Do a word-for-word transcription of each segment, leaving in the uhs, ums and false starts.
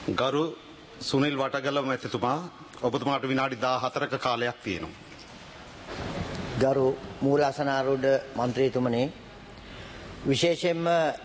ගරු සුනිල් වටගල මැතිතුමා ඔබතුමාට විනාඩි දාහතරක කාලයක් තියෙනවා. ගරු මූලාසනාරූඪ මන්ත්‍රීතුමනි, විශේෂයෙන්ම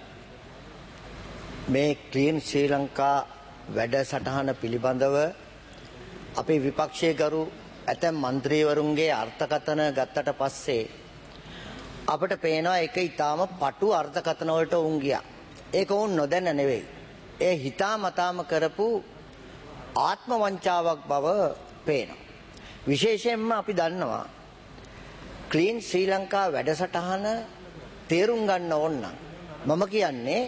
මේ ක්ලීන් ශ්‍රී ලංකා වැඩසටහන පිළිබඳව අපේ විපක්ෂයේ ගරු ඇතැම් මන්ත්‍රීවරුන්ගේ අර්ථකථන ගත්තට පස්සේ අපට පේනවා ඒක ඊටාම පටු අර්ථකථන වලට උන් ගියා. ඒක උන් නොදැන නෙවෙයි. ඒ හිතාමතාම කරපු ආත්ම වංචාවක් බව පේනවා. විශේෂයෙන්ම අපි දන්නවා ක්ලීන් ශ්‍රී ලංකා වැඩසටහන තේරුම් ගන්න ඕන නම් මම කියන්නේ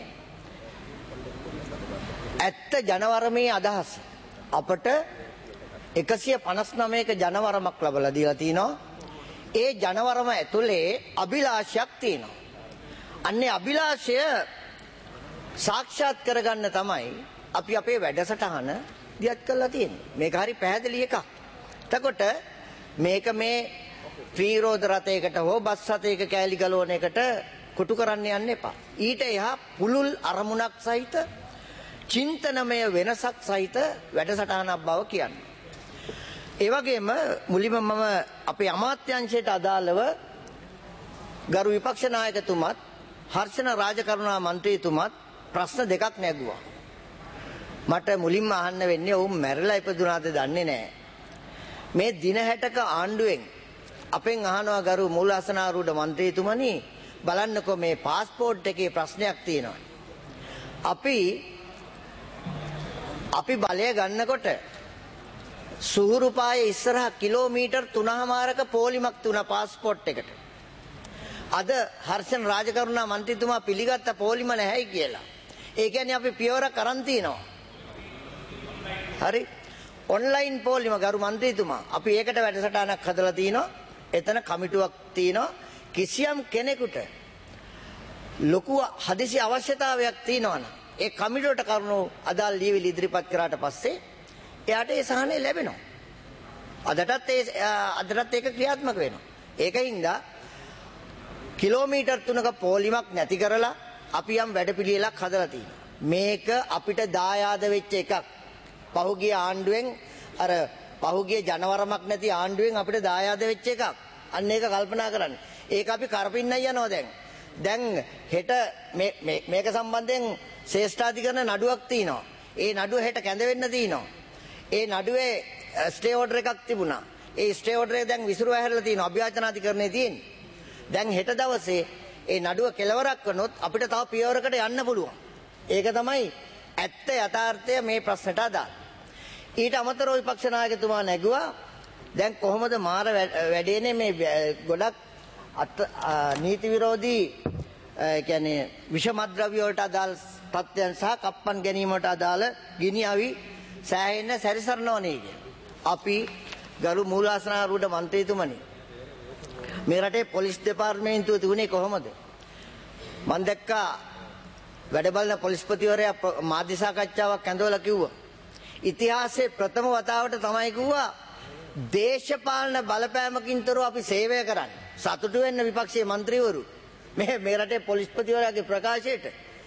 ඇත්ත ජනවරමේ අදහස අපට එකසිය පනස් නවයක ජනවරමක් ලැබලා දීලා තිනවා. ඒ ජනවරම ඇතුලේ අභිලාෂයක් තියෙනවා. අන්නේ අභිලාෂය සාක්ෂාත් කරගන්න තමයි අපි අපේ වැඩසටහන දියත් කරලා තියෙන්නේ. මේක හරි පැහැදිලි එකක්. එතකොට මේක මේ ත්‍රිරෝද රථයකට හෝ බස් රථයක කෑලි ගලවන එකට කොටු කරන්න යන්න එපා. ඊට එහා පුළුල් අරමුණක් සහිත චින්තනමය වෙනසක් සහිත වැඩසටහනක් බව කියන්නේ. ඒ වගේම මුලින්ම මම අපේ අමාත්‍යාංශයට අදාළව ගරු විපක්ෂ නායකතුමත් හර්ෂණ රාජකරුණා මන්ත්‍රීතුමත් ප්‍රශ්න දෙකක් නැගුවා. මට මුලින්ම අහන්න වෙන්නේ ඔවුන් මැරිලා ඉපදුනාද දන්නේ නැහැ. මේ දින හැටක ආණ්ඩුවෙන් අපෙන් අහනවා ගරු මූලාසනාරූඪ මන්ත්‍රීතුමනි, බලන්නකෝ මේ પાස්පෝර්ට් එකේ ප්‍රශ්නයක් තියෙනවා. අපි අපි බලය ගන්නකොට සුහුරුපායේ ඉස්සරහ කිලෝමීටර් තුනමාරක පොලිමක් තුන પાස්පෝර්ට් එකට. අද හර්ෂණ රාජකරුණා මන්ත්‍රීතුමා පිළිගත්ත පොලිම නැහැයි කියලා. ඒ කියන්නේ අපි පියවරක් අරන් තිනවා. හරි. ඔන්ලයින් පොලිම ගරු මන්ත්‍රීතුමා අපි ඒකට වැඩසටහනක් හදලා තිනවා. එතන කමිටුවක් තිනවා. කිසියම් කෙනෙකුට ලොකු හදිසි අවශ්‍යතාවයක් තිනවනම් ඒ කමිටුවට කරුණු අදාළ ලියවිලි ඉදිරිපත් කරාට පස්සේ එයාට ඒ සහනය ලැබෙනවා. අදටත් ඒ අදටත් ඒක ක්‍රියාත්මක වෙනවා. ඒකින්ද කිලෝමීටර් තුනක පොලිමක් නැති කරලා අපි යම් වැඩපිළිවෙලක් හදලා තියෙනවා. මේක අපිට දායාද වෙච්ච එකක්. පහුගිය ආණ්ඩුවෙන් අර පහුගිය ජනවරමක් නැති ආණ්ඩුවෙන් අපිට දායාද වෙච්ච එකක්. අන්න ඒක කල්පනා කරන්න. ඒක අපි කරපින්නයි යනවා දැන්. දැන් හෙට මේ මේක සම්බන්ධයෙන් ශ්‍රේෂ්ඨාධිකරණ නඩුවක් තියෙනවා. ඒ නඩුව හෙට කැඳ වෙන්න තියෙනවා. ඒ නඩුවේ ස්ටේ ඕඩර් එකක් තිබුණා. ඒ ස්ටේ ඕඩර් එක දැන් විසිරුව හැරලා තියෙනවා. අභියාචනාධිකරණයේ තියෙන්නේ. දැන් හෙට දවසේ ඒ නඩුව කෙලවරක් කරනොත් අපිට තව පියවරකට යන්න පුළුවන්. ඒක තමයි ඇත්ත යථාර්ථය මේ ප්‍රශ්නට අදාළ. ඊට අමතරව විපක්ෂ නායකතුමා නැගුවා දැන් කොහොමද මාර වැඩේනේ මේ ගොඩක් නීති විරෝධී කියන්නේ විෂමද්‍රව්‍ය වලට අදාළ තත්ත්වයන් සහ කප්පන් ගැනීම වලට අදාළ ගිනි අවි සෑහෙන්න සැරිසරනවනේ කිය. අපි ගරු මූලාසනාරූඪ මන්ත්‍රීතුමනි, මේ රටේ පොලිස් දෙපාර්තමේන්තුව තිබුණේ කොහොමද? මම දැක්කා වැඩ බලන පොලිස්පතිවරයා මාධ්‍ය සාකච්ඡාවක් ඇඳවලා කිව්වා ඉතිහාසයේ ප්‍රථම වතාවට තමයි කිව්වා දේශපාලන බලපෑමකින් තොරව අපි සේවය කරන්නේ. සතුටු වෙන්න විපක්ෂයේ മന്ത്രിවරු මේ මේ රටේ පොලිස්පතිවරයාගේ ප්‍රකාශයට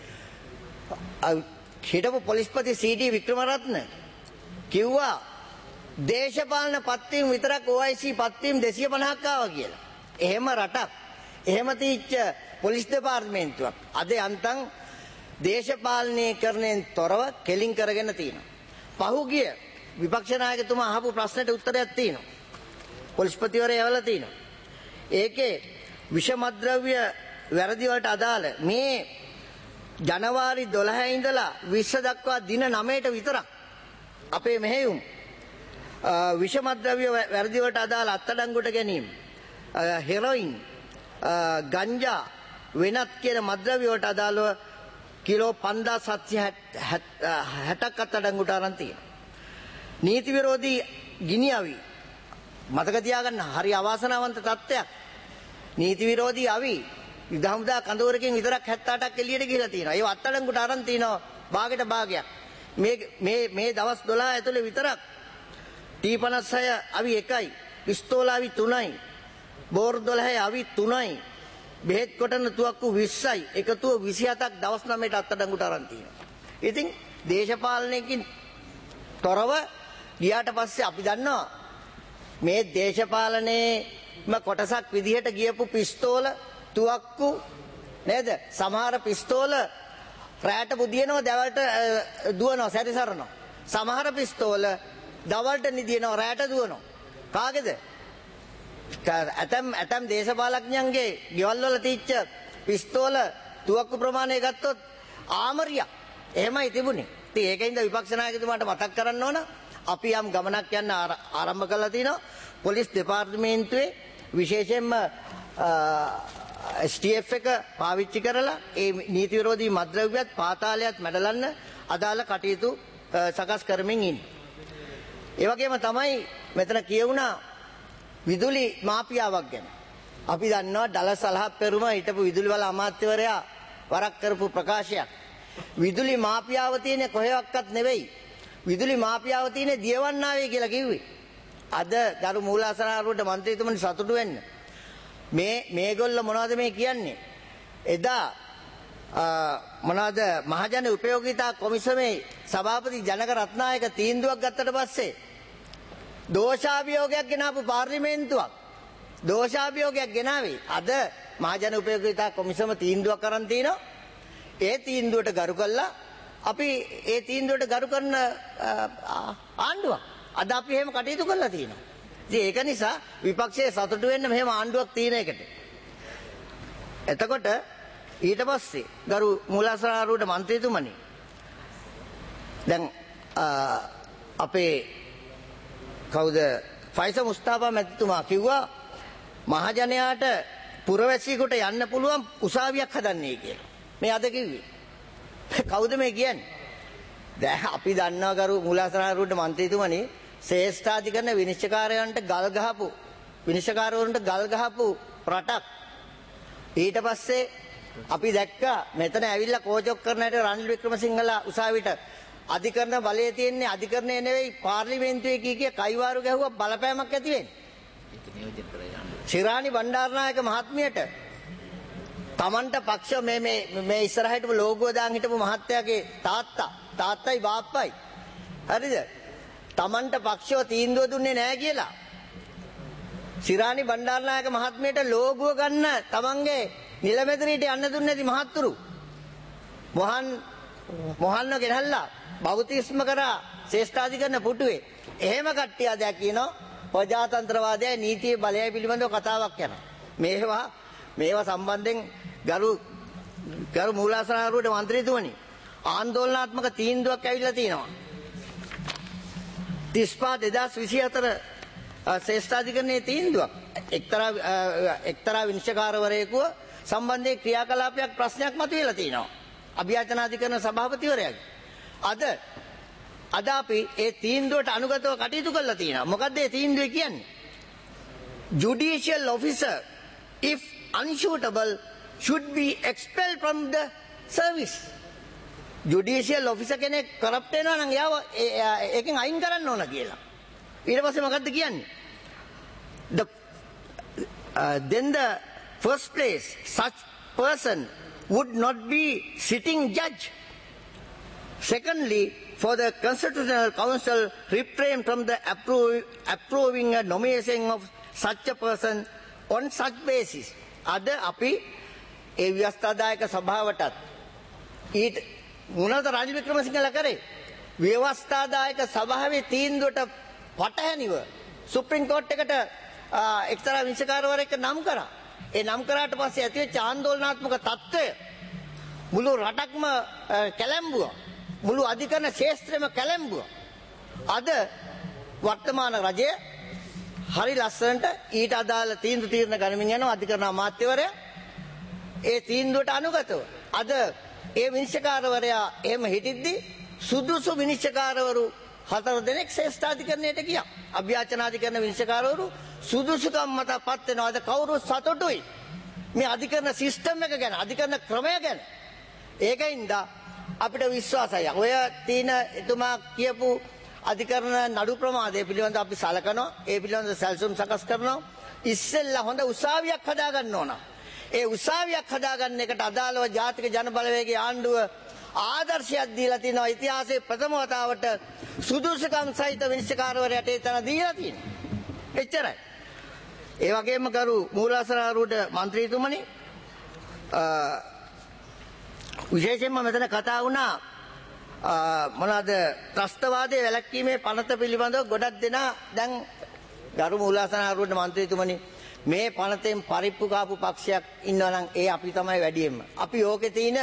හිටපු පොලිස්පති සී.ඩී. වික්‍රමරත්න කිව්වා දේශපාලන පත්වීම් විතරක් ඕ ආයි සී පත්වීම් දෙසිය පනහක් ආවා කියලා. එහෙම රටක් එහෙම තීච්ච පොලිස් දෙපාර්තමේන්තුවක් අද යන්තම් දේශපාලනීකරණයෙන් තොරව කෙලින් කරගෙන තියෙනවා. පහුගිය විපක්ෂ නායකතුමා අහපු ප්‍රශ්නට උත්තරයක් තියෙනවා. පොලිස්පතිවරයා එවලා තියෙනවා. ඒකේ විෂමද්‍රව්‍ය වැරදි වලට අදාළ මේ ජනවාරි දොළහ ඉඳලා විස්ස දක්වා දින නවයට විතරක් අපේ මෙහෙයුම් විෂමද්‍රව්‍ය වැරදි වලට අදාළ අත්අඩංගුවට ගැනීම, හෙරොයින්, ගංජා වෙනත් කියන මද්‍රව්‍ය වලට අදාළව කිලෝ පන්දාස් හත්සිය හැටක් අත්අඩංගුවට අරන් තියෙනවා. නීති විරෝධී ගිනි අවි මතක තියාගන්න හරි අවාසනාවන්ත තත්ත්වයක්. නීති විරෝධී අවි විදහමුදා කඳවුරකින් විතරක් හැත්තෑ අටක් එළියට ගිහිලා තියෙනවා. ඒව අත්අඩංගුවට අරන් තිනවා භාගයට භාගයක්. මේ මේ මේ දවස් දොළහ ඇතුලේ විතරක් ටී පනස් හය අවි එකයි, පිස්තෝල අවි තුනයි, බෝර් දොළහ අවි තුනයි, බෙහෙත් කොටන තුවක්කු විස්සයි, එකතුව විසි හතක් දවස් නවයට අත්අඩංගුවට අරන් තියෙනවා. ඉතින් දේශපාලනයකින් තොරව ගියාට පස්සේ අපි දන්නවා මේ දේශපාලනයේම කොටසක් විදිහට ගියපු පිස්තෝල තුවක්කු නේද සමහර පිස්තෝල රැට බුදිනවා දවල්ට දුවනවා සැරිසරනවා සමහර පිස්තෝල දවල්ට නිදිනවා රැට දුවනවා කාගේද ඇතම් ඇතම් දේශපාලඥයන්ගේ ගෙවල් වල තිච්ච පිස්තෝල තුවක්කු ප්‍රමාණය ගත්තොත් ආමරියක් එහෙමයි තිබුණේ. ඉතින් ඒකින්ද විපක්ෂ නායකතුමාට මතක් කරන්න ඕන අපි යම් ගමනක් යන්න ආරම්භ කළා තිනවා පොලිස් දෙපාර්තමේන්තුවේ විශේෂයෙන්ම එස් ටී එෆ් එක පාවිච්චි කරලා ඒ නීති විරෝධී මද්ද්‍රව්‍යත් පාතාලයත් මැඩලන්න අදාළ කටයුතු සකස් කරමින් ඉන්නේ. ඒ වගේම තමයි මෙතන කියවුණා විදුලි මාෆියාවක් ගැන. අපි දන්නවා ඩලස් අලහප්පෙරුම හිටපු විදුලි වල අමාත්‍යවරයා වරක් කරපු ප්‍රකාශයක්. විදුලි මාෆියාව තියෙන්නේ කොහෙවත් නෙවෙයි. විදුලි මාෆියාව තියෙන්නේ දියවන්නාවේ කියලා කිව්වේ. අද ගරු මූලාසනාරුවට മന്ത്രിතුමනි සතුටු වෙන්න. මේ මේගොල්ල මොනවද මේ කියන්නේ? එදා මොනවද මහජන උපයෝගීතා කොමිසමේ සභාපති ජනක රත්නායක තීන්දුවක් ගත්තට පස්සේ දෝෂාභියෝගයක් ගෙනාවු පාර්ලිමේන්තුවක් දෝෂාභියෝගයක් ගෙනාවේ අද මහජන උපයෝගීතා කොමිසම තීන්දුවක් කරන් තිනවා ඒ තීන්දුවට ගරු කළා අපි ඒ තීන්දුවට ගරු කරන ආණ්ඩුවක් අද අපි එහෙම කටයුතු කරලා තිනවා ඉතින් ඒක නිසා විපක්ෂයේ සතුටු වෙන්න මෙහෙම ආණ්ඩුවක් තියෙන එකට එතකොට ඊට පස්සේ ගරු මූලාසනාරුවට മന്ത്രിතුමනි දැන් අපේ කවුද ෆයිසල් මුස්තාෆා මැතිතුමා කිව්වා මහජනයාට පුරවැසියෙකුට යන්න පුළුවන් උසාවියක් හදන්නේ කියලා. මේ අද කිව්වේ. කවුද මේ කියන්නේ? දැන් අපි දන්නවා ගරු මූලාසනාරුවට മന്ത്രിතුමනි ශ්‍රේෂ්ඨාධිකරණ විනිශ්චයකාරයන්ට ගල් ගහපු විනිශ්චයකාරවරුන්ට ගල් ගහපු රටක්. ඊට පස්සේ අපි දැක්කා මෙතන ඇවිල්ලා කෝචොක් කරන හැට රනිල් වික්‍රමසිංහලා උසාවියට අධිකරණ බලය තියෙන්නේ අධිකරණය නෙවෙයි පාර්ලිමේන්තුවේ කී කිය කයිවාරු ගැහුවා බලපෑමක් ඇති වෙන්නේ. ශිරානි බණ්ඩාරනායක මහත්මියට තමන්ට පක්ෂ මේ මේ මේ ඉස්සරහටම ලෝගෝ දාන් හිටපු මහත්තයාගේ තාත්තා තාත්තයි බාප්පයි හරිද? තමන්ට පක්ෂව තීන්දුව දුන්නේ නැහැ කියලා. ශිරානි බණ්ඩාරනායක මහත්මියට ලෝගෝ ගන්න තමන්ගේ නිලමෙතනීට යන්න දුන්නේ නැති මහත්තුරු. මොහන් මොහන්න ගෙනල්ලා බෞතිස්ම කරා ශ්‍රේෂ්ඨාධිකරණ පුටුවේ. එහෙම කට්ටිය අද කියනවා ප්‍රජාතන්ත්‍රවාදයයි නීතියේ බලයයි පිළිබඳව කතාවක් යනවා. මේවා මේවා සම්බන්ධයෙන් ගරු ගරු මූලාසනාරුවට മന്ത്രിතුමනි ආందోලනාත්මක තීන්දුවක් ඇවිල්ලා තිනවා. තිස් පහ දෙදාස් විසිහතර ශ්‍රේෂ්ඨාධිකරණයේ තීන්දුවක් එක්තරා එක්තරා විනිශ්චයකාරවරයෙකුව සම්බන්ධයෙන් ක්‍රියාකලාපයක් ප්‍රශ්නයක් මතුවලා තිනවා. අභියාචනාධිකරණ සභාපතිවරයාගේ. අද අද අපි ඒ තීන්දුවට අනුගතව කටයුතු කරලා තියෙනවා. මොකද්ද ඒ තීන්දුවේ කියන්නේ? Judicial officer if unsuitable should be expelled from the service. Judicial officer කෙනෙක් කරප්ට් වෙනවා නම් එයාව ඒකෙන් අයින් කරන්න ඕන කියලා. ඊට පස්සේ මොකද්ද කියන්නේ? The uh, then the first place such person would not be sitting judge. Secondly, for the Constitutional Council refrain from the approve, approving a nomination of such a person on such basis. අද අපි ඒ ව්‍යවස්ථාදායක සභාවටත් ඊට මොනවද රනිල් වික්‍රමසිංහලා කරේ? ව්‍යවස්ථාදායක සභාවේ තීන්දුවට පටහැනිව supreme coat එකට එක්තරා විනිශ්චයකාරවරයෙක් නම් කරා. ඒ නම් කරාට පස්සේ ඇතිවෙච්ච ආందోලනාත්මක తত্ত্বය මුළු රටක්ම කැළඹුවා. මුළු අධිකරණ ශාස්ත්‍රයම කැළඹුවා. අද වර්තමාන රජය හරි ලස්සනට ඊට අදාළ තීන්දුව తీරන ගනිමින් යනවා අධිකරණ අමාත්‍යවරයා. ඒ තීන්දුවට අනුගතව අද ඒ විනිශ්චයකාරවරයා එහෙම හිටිද්දි සුදුසු විනිශ්චයකාරවරු හතර දෙනෙක් ශ්‍රේෂ්ඨාධිකරණයට ගියා. අභ්‍යාචනාධිකරණ විනිශ්චයකාරවරු සුදුසුකම් මත පත් වෙනවා. අද කවුරු සතුටුයි මේ අධිකරණ සිස්ටම් එක ගැන, අධිකරණ ක්‍රමය ගැන. ඒකින්ද අපිට විශ්වාසයි. ඔය තීන එතුමා කියපු අධිකරණ නඩු ප්‍රමාදය පිළිබඳව අපි සලකනවා. ඒ පිළිබඳව සැලසුම් සකස් කරනවා. ඉස්සෙල්ලා හොඳ උසාවියක් හදාගන්න ඕන. ඒ උසාවියක් හදාගන්න එකට අදාළව ජාතික ජන බලවේගයේ ආණ්ඩුව ආදර්ශයක් දීලා තිනවා ඉතිහාසයේ ප්‍රථම වතාවට සුදුසුකම් සහිත විනිශ්චයකාරවරයාට ඒ තැන දීලා තියෙනවා. එච්චරයි. ඒ වගේම කරු මූලාසනාරූඪ മന്ത്രിතුමනි විශේෂයෙන්ම මෙතන කතා වුණා මොනවාද ත්‍රස්තවාදයේ වැළැක්වීමේ පනත පිළිබඳව ගොඩක් දෙනා දැන් ගරු මූලාසනාරූඪ മന്ത്രിතුමනි මේ පනතෙන් පරිප්පු කාපු පක්ෂයක් ඉන්නවා නම් ඒ අපි තමයි වැඩියෙන්ම. අපි ඕකේ තියෙන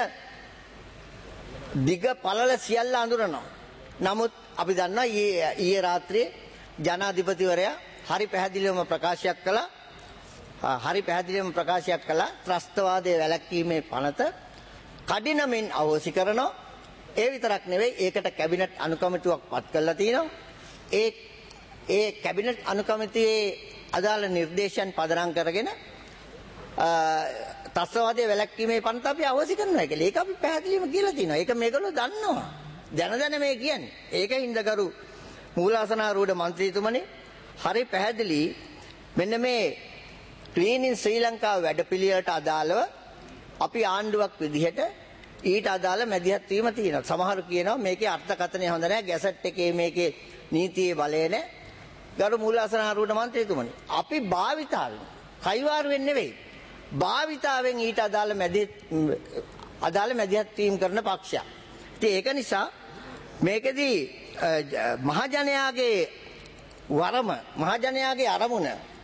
දිග පළල සියල්ල අඳුරනවා. නමුත් අපි දන්නවා ඊයේ ඊයේ රාත්‍රියේ ජනාධිපතිවරයා හරි පැහැදිලිවම ප්‍රකාශයක් කළා. හරි පැහැදිලිවම ප්‍රකාශයක් කළා ත්‍රස්තවාදයේ වැළැක්වීමේ පනත කඩිනමින් අවෝසි කරනවා. ඒ විතරක් නෙවෙයි ඒකට කැබිනට් අනුකමිටුවක් පත් කරලා තිනවා. ඒ ඒ කැබිනට් අනුකමිටුවේ අදාළ නිර්දේශයන් පදනම් කරගෙන ත්‍රස්තවාදයේ වැළැක්වීමේ පනත අපි අවෝසි කරනවා කියලා. ඒක අපි පැහැදිලිවම කියලා තිනවා. ඒක මේගොල්ලෝ දන්නවා. දැන දැන මේ කියන්නේ. ඒකින්ද කරු මූලාසනාරූඪ മന്ത്രിතුමනි හරි පැහැදිලි මෙන්න මේ ක්ලීන් ඉන් ශ්‍රී ලංකා වැඩපිළිවෙලට අදාළව අපි ආණ්ඩුවක් විදිහට ඊට අදාළ මැදිහත් වීම තියෙනවා. සමහරු කියනවා මේකේ අර්ථකථනය හොඳ නැහැ, ගැසට් එකේ මේකේ නීතියේ බලය නැහැ. ගරු මූලාසනාරූඪ මන්ත්‍රීතුමනි, අපි භාවිතාවෙන් කයිවාරුවෙන් නෙවෙයි භාවිතාවෙන් ඊට අදාළ මැදිහත් අදාළ මැදිහත් වීම කරන පක්ෂයක්. ඉතින් ඒක නිසා මේකෙදී මහජනයාගේ වරම මහජනයාගේ අරමුණ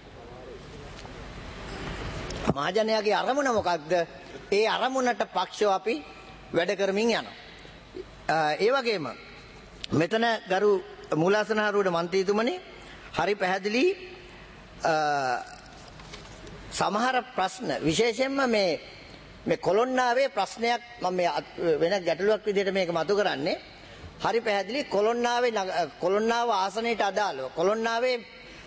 මහජනයාගේ අරමුණ මොකක්ද? ඒ අරමුණට පක්ෂව අපි වැඩ කරමින් යනවා. ඒ වගේම මෙතන ගරු මූලාසනාරූඪ මන්ත්‍රීතුමනි හරි පැහැදිලි සමහර ප්‍රශ්න විශේෂයෙන්ම මේ මේ කොළොන්නාවේ ප්‍රශ්නයක් මම මේ වෙන ගැටලුවක් විදිහට මේක මතු කරන්නේ. හරි පැහැදිලි කොළොන්නාවේ කොළොන්නාව ආසනයට අදාළව කොළොන්නාවේ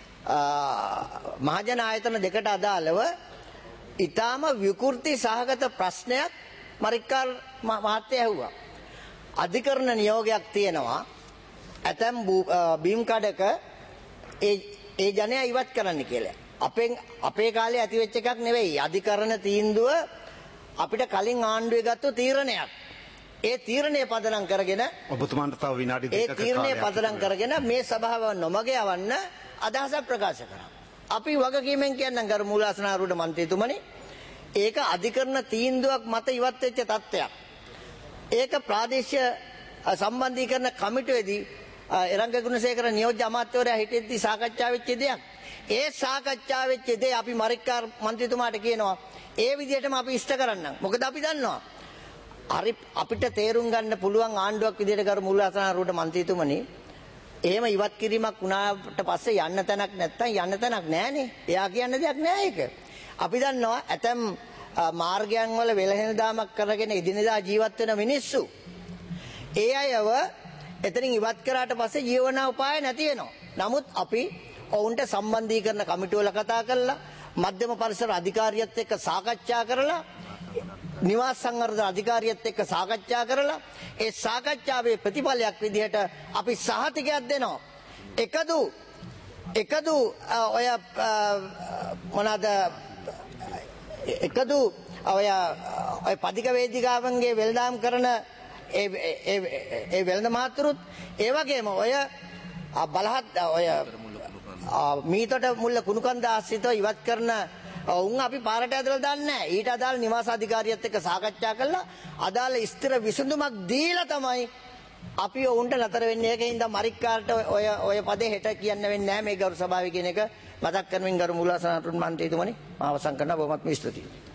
මහජන ආයතන දෙකට අදාළව ඊටාම විකෘති සහගත ප්‍රශ්නයක් මරික්කාර් මහත්තයා ඇහුවා. අධිකරණ නියෝගයක් තියෙනවා ඇතම් බීම් කඩක ඒ ඒ ජනයා ඉවත් කරන්න කියලා. අපෙන් අපේ කාලේ ඇති වෙච්ච එකක් නෙවෙයි. අධිකරණ තීන්දුව අපිට කලින් ආණ්ඩුවේ ගත්ත තීරණයක්. ඒ තීරණය පදනම් කරගෙන ඔබතුමාට තව විනාඩි දෙකක ඒ තීරණය පදනම් කරගෙන මේ සභාව නොමග යවන්න අදහසක් ප්‍රකාශ කරා. අපි වගකීමෙන් කියන්නම් ගරු මූලාසනාරූඪ මන්ත්‍රීතුමනි ඒක අධිකරණ තීන්දුවක් මත ඉවත් වෙච්ච තත්ත්වයක්. ඒක ප්‍රාදේශීය සම්බන්ධීකරණ කමිටුවේදී එරංග ගුණසේකර නියෝජ්‍ය අමාත්‍යවරයා හිටියදී සාකච්ඡා වෙච්ච දෙයක්. ඒ සාකච්ඡා වෙච්ච දේ අපි මරික්කාර් මන්ත්‍රීතුමාට කියනවා ඒ විදිහටම අපි ඉෂ්ට කරන්නම්. මොකද අපි දන්නවා හරි අපිට තේරුම් ගන්න පුළුවන් ආණ්ඩුවක් විදිහට කරු මූලාසනාරූඪ මන්ත්‍රීතුමනි එහෙම ඉවත් කිරීමක් වුණාට පස්සේ යන්න තැනක් නැත්තම් යන්න තැනක් නැහනේ. එයා කියන්න දෙයක් නැහැ ඒක. අපි දන්නවා ඇතම් මාර්ගයන් වල වෙළහෙළදාමක් කරගෙන එදිනෙදා ජීවත් වෙන මිනිස්සු ඒ අයව එතනින් ඉවත් කරාට පස්සේ ජීවනෝපාය නැති වෙනවා. නමුත් අපි ඔවුන්ට සම්බන්ධීකරණ කමිටුවල කතා කරලා මධ්‍යම පරිසර අධිකාරියත් එක්ක සාකච්ඡා කරලා නිවාස සංවර්ධන අධිකාරියත් එක්ක සාකච්ඡා කරලා ඒ සාකච්ඡාවේ ප්‍රතිඵලයක් විදිහට අපි සහතිකයක් දෙනවා. එකදු එකදු ඔය මොනවාද එකදු ඔය ඔය පදික වේදිකාවන්ගේ වෙළඳාම් කරන ඒ ඒ වෙළඳ මාතෘත් ඒ වගේම ඔය බලහත් ඔය මීතට මුල්ල කුණුකන්ද ආශ්‍රිතව ඉවත් කරන උන් අපි පාරට ඇදලා දාන්නේ නැහැ. ඊට අදාළ නිවාස අධිකාරියත් එක්ක සාකච්ඡා කරලා අදාළ ස්ථිර විසඳුමක් දීලා තමයි අපි උන්ට නතර වෙන්නේ. ඒකින්ද මරික්කාරට ඔය ඔය පදේ හෙට කියන්න වෙන්නේ නැහැ මේ ගරු සභාවේ කියන එක මතක් කරමින් ගරු මූලාසනාරූඪ මන්ත්‍රීතුමනි මම අවසන් කරනවා. බොහොමත්ම ස්තුතියි.